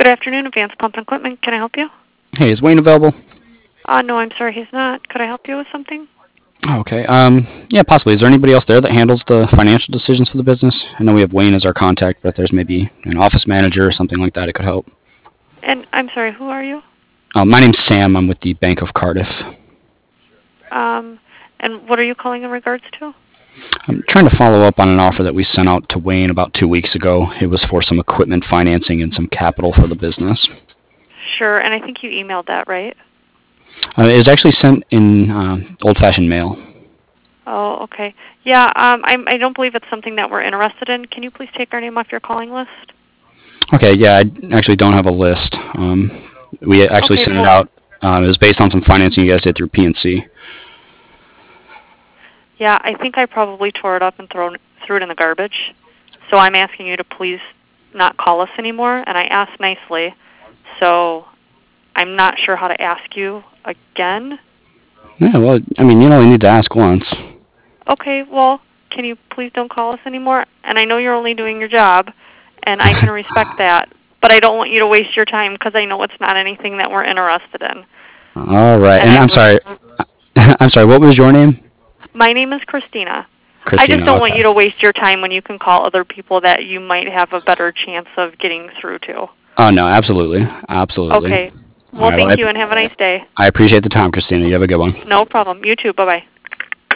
afternoon, Advanced Pump and Equipment. Can I help you? Hey, is Wayne available? No, I'm sorry, he's not. Could I help you with something? Okay. Yeah, possibly. Is there anybody else there that handles the financial decisions for the business? I know we have Wayne as our contact, but if there's maybe an office manager or something like that, it could help. And I'm sorry, who are you? My name's Sam. I'm with the Bank of Cardiff. And what are you calling in regards to? I'm trying to follow up on an offer that we sent out to Wayne about 2 weeks ago. It was for some equipment financing and some capital for the business. Sure, and I think you emailed that, right? It was actually sent in old-fashioned mail. Oh, okay. Yeah, I don't believe it's something that we're interested in. Can you please take our name off your calling list? Okay, yeah, I actually don't have a list. We actually Okay, sent it well, out. It was based on some financing you guys did through PNC. yeah, I think I probably tore it up and threw it in the garbage. So I'm asking you to please not call us anymore, and I asked nicely. So I'm not sure how to ask you again. Yeah, well, I mean, you only need to ask once. Okay, well, can you please don't call us anymore? And I know you're only doing your job, and I can respect that, but I don't want you to waste your time because I know it's not anything that we're interested in. All right, And and I I'm would. sorry. I'm sorry. What was your name? My name is Christina. I just Christina. don't want Okay. you to waste your time when you can call other people that you might have a better chance of getting through to. Oh no, absolutely, absolutely. Okay. All Well, right. Well, thank you and have a nice day. I appreciate the time, Christina. You have a good one. No problem. You too. Bye-bye.